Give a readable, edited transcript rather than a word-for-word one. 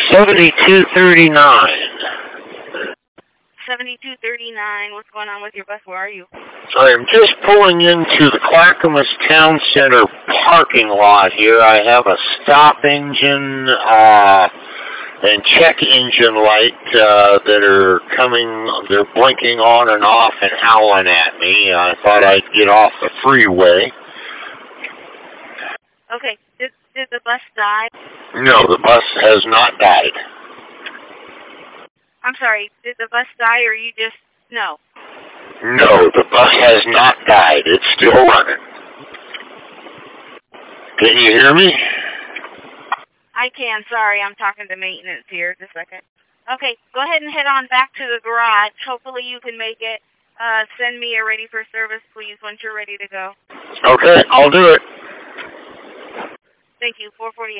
7239. 7239. What's going on with your bus? Where are you? I am just pulling into the Clackamas Town Center parking lot here. I have a stop engine and check engine light that are coming. They're blinking on and off and howling at me. I thought I'd get off the freeway. Okay. Did the bus die? No, the bus has not died. I'm sorry. Did the bus die, or you just no? No, the bus has not died. It's still running. Can you hear me? I can. Sorry, I'm talking to maintenance here. Just a second. Okay, go ahead and head on back to the garage. Hopefully you can make it. Send me a ready for service, please, once you're ready to go. Okay, I'll do it. Thank you. 448.